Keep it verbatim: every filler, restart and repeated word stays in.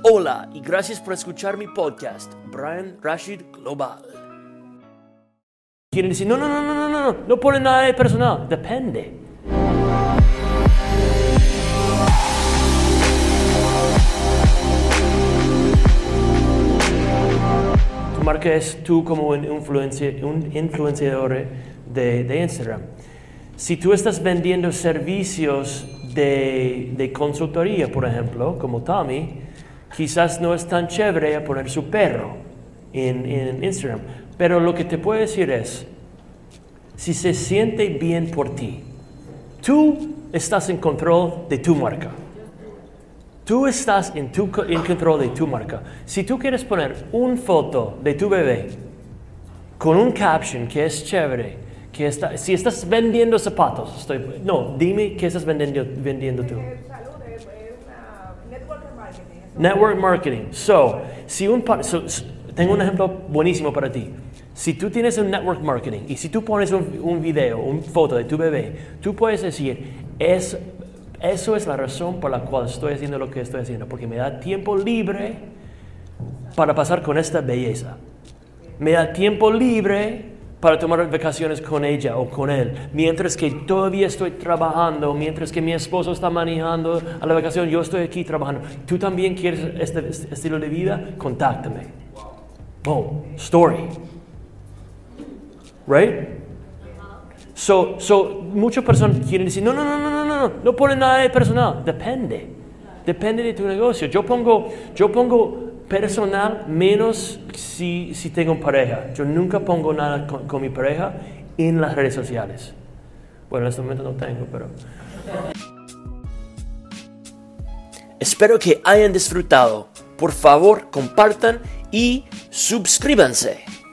Hola y gracias por escuchar mi podcast, Brian Rashid Global. Quieren decir, no, no, no, no, no, no, no pone nada de personal, depende. Tu marca es tú como un, influenci- un influenciador de, de Instagram. Si tú estás vendiendo servicios de, de consultoría, por ejemplo, como Tommy, quizás no es tan chévere poner su perro en, en Instagram. Pero lo que te puedo decir es, si se siente bien por ti, tú estás en control de tu marca. Tú estás en, tu, en control de tu marca. Si tú quieres poner una foto de tu bebé con un caption que es chévere, que está, si estás vendiendo zapatos, estoy, no, dime qué estás vendiendo, vendiendo tú. Network marketing. So, si un, so, tengo un ejemplo buenísimo para ti. Si tú tienes un network marketing y si tú pones un, un video, una foto de tu bebé, tú puedes decir, es, eso es la razón por la cual estoy haciendo lo que estoy haciendo, porque me da tiempo libre para pasar con esta belleza. Me da tiempo libre para tomar vacaciones con ella o con él, mientras que todavía estoy trabajando, mientras que mi esposo está manejando a la vacación, yo estoy aquí trabajando. ¿Tú también quieres este, este estilo de vida? Contáctame. Boom, story. Right? So, so muchas personas quieren decir, no, no, no, no, no, no, no pone nada de personal. Depende. Depende de tu negocio. Yo pongo, yo pongo personal menos si, si tengo pareja. Yo nunca pongo nada con, con mi pareja en las redes sociales. Bueno, en este momento no tengo, pero... Espero que hayan disfrutado. Por favor, compartan y suscríbanse.